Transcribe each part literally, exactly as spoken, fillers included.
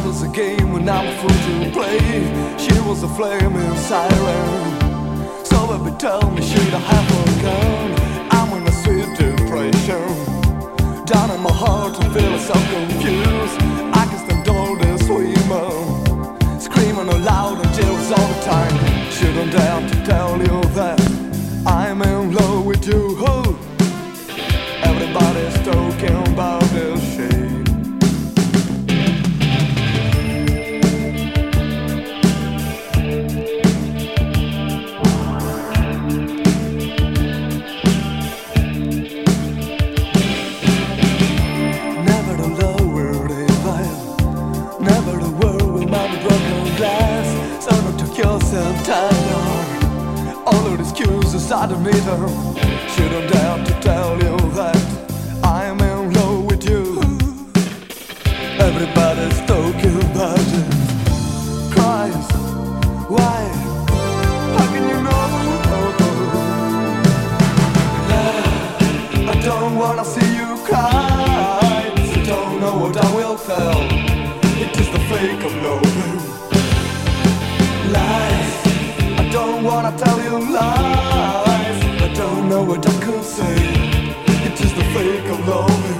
was a game when I was free to play. She was a flaming siren. So baby, tell me, should I have a gun? I'm in a sweet depression. Down in my heart I'm feeling so confused. I can stand all this women screaming aloud and tears all the time. Shouldn't dare to tell you that I'm in love with you. Oh, everybody's talking about this shit. All of the excuses I don't need her. Shouldn't dare to tell you that I'm in love with you. Everybody's talking about it. Christ, why? How can you know? I don't wanna see you cry. So don't know what I will tell. It is the fake of love. Lies. I don't wanna tell you lies. I don't know what I could say. It's just the fake of loving.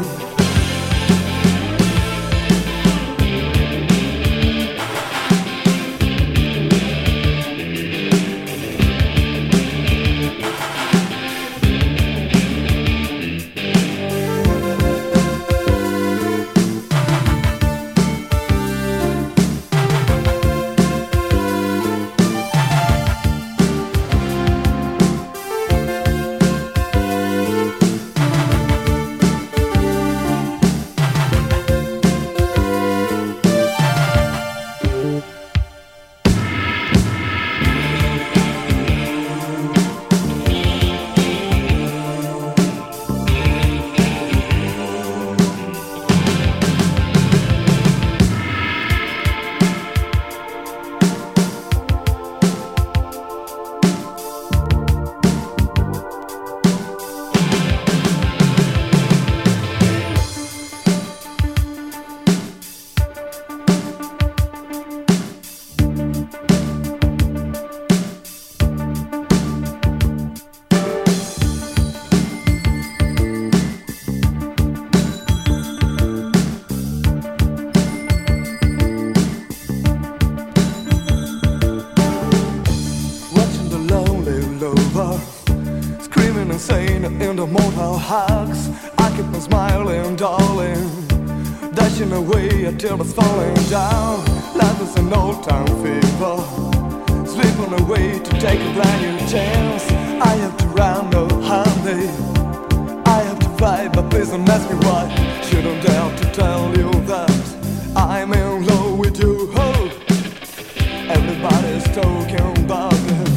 Screaming insane in the mortal hugs. I keep on smiling, darling, dashing away until it's falling down. Life is an old time fever, slipping away to take a brand new chance. I have to run, no honey, I have to fight, but please don't ask me why. Shouldn't dare to tell you that I'm in love with you. Oh, everybody's talking about it.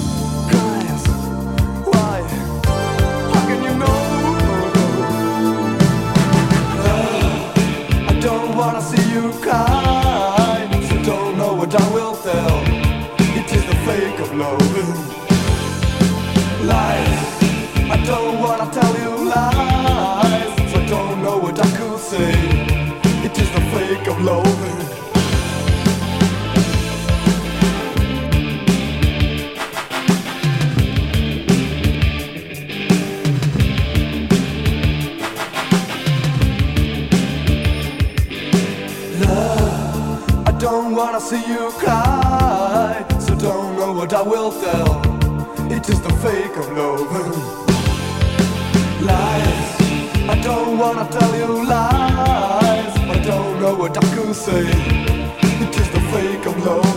I see you cry, so don't know what I will tell. It is the fake of loving. Lies, I don't wanna tell you lies, so don't know what I could say. It is the fake of loving. I don't wanna see you cry, so don't know what I will tell. It is the fake of loving. Lies, I don't wanna tell you lies, I don't know what I could say. It is the fake of love.